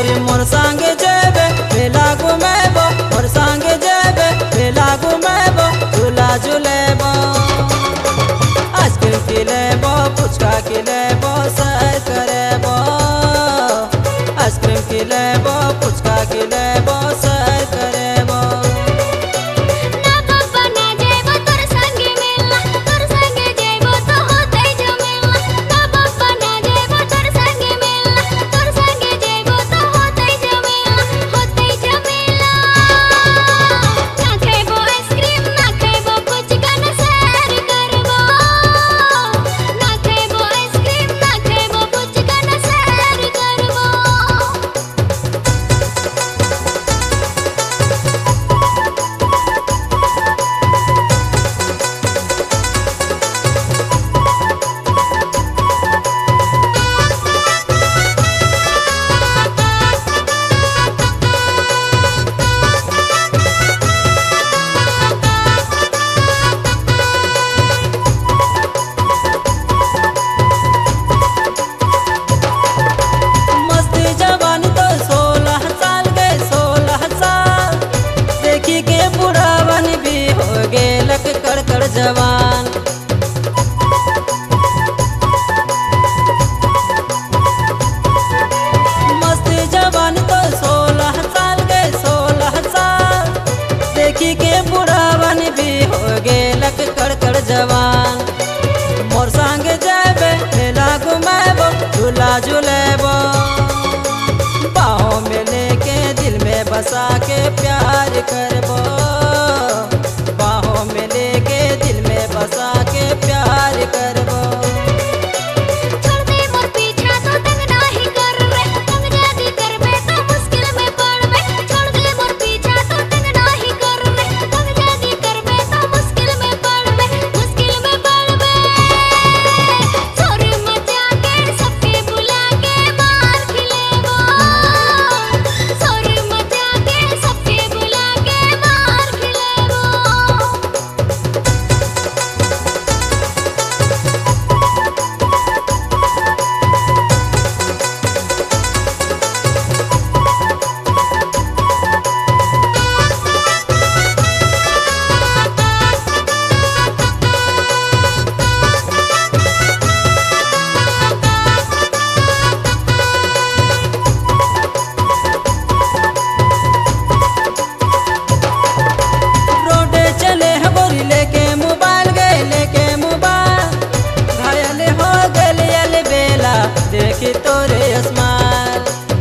गोरी मोर संगे जेबे मेला घुमेबो, मोर संगे जेबे मेला घुमेबो, झूला झूलेबो, आइसक्रीम खिलेबो, फुचका खिलेबो, सैर करेबो, आइसक्रीम खिलेबो, फुचका खिलेबो, सैर करेबो। कड़कड़ जवान मस्ती जवान तो 16 साल के 16 साल, देखी के बुढ़ावन भी हो गेलक कड़कड़ जवान। मोर संगे जेबे मेला घुमेबो, झूला झूलेबो, बाहों में लेके दिल में बसा के प्यार करबो, बाहों में लेके दिल में बसा के प्यार करबो। देखी तोरे अस्माल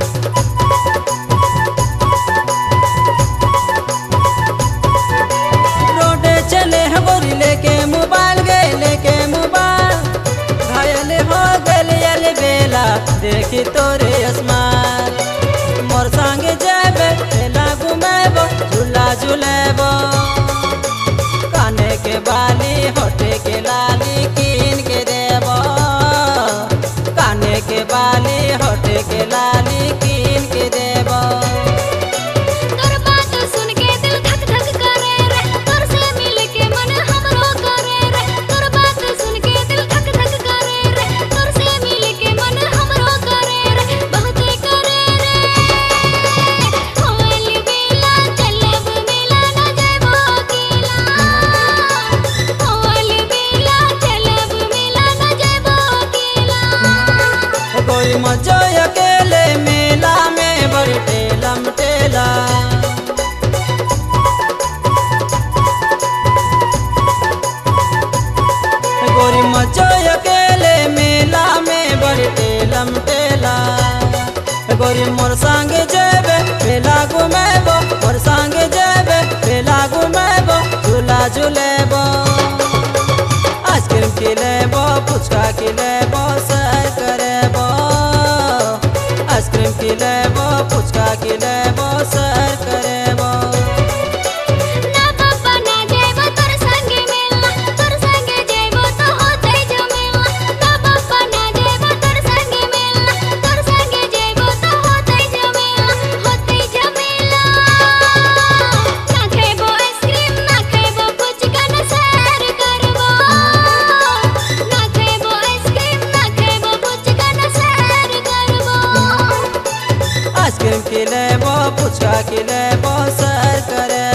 रोडे चले गोरी लेके मोबाइल गए, लेके मोबाइल घायल हो गल बेला, देखी तोरे अस्माल। मोर संगे जेबे मेला घुमेबो, झूला झूलेबो, काने के बाली होठे के लाली कीन के देबो, काने के बाली होठे के लाली कीन के देबो। तोर बात सुन के दिल धक धक करे रे, तोर से मिल के मन हमरो करे रे, तोर बात सुन के दिल धक धक करे रे, तोर से मिल के मन हमरो करे रे, बहुते करे रे। होल बेला चलब मेला न जाबो अकेला, होल बेला चलब मेला न जाबो अकेला। कोई मजो अकेले मेला में बड़ी टेलम टेला, गोरी मजो अकेले मेला में बड़ी टेलम टेला। गोरी मोर संगे जेबे मेला घुमेबो, मोर संगे जेबे मेला घुमेबो, झूला झूलेबो, आइसक्रीम खिलेबो, फुचका खिलेबो, सैर करेबो, आइसक्रीम खिलेबो, फुचका खिलेबो, सैर करेबो। ना पापा ना जेबो तोर संगे मेला, तोर संगे जेबो तो होतै झमेला, ना पापा ना जेबो तोर संगे मेला, तोर संगे जेबो तो होतै झमेला, होतै झमेला। ना खेबो आइसक्रीम, ना खेबो फुचका, ना सैर करबो, ना खेबो आइसक्रीम, ना खेबो फुचका, ना सैर करबो। आइसक्रीम खिलेबो, पुचका खिलेबो, सैर करे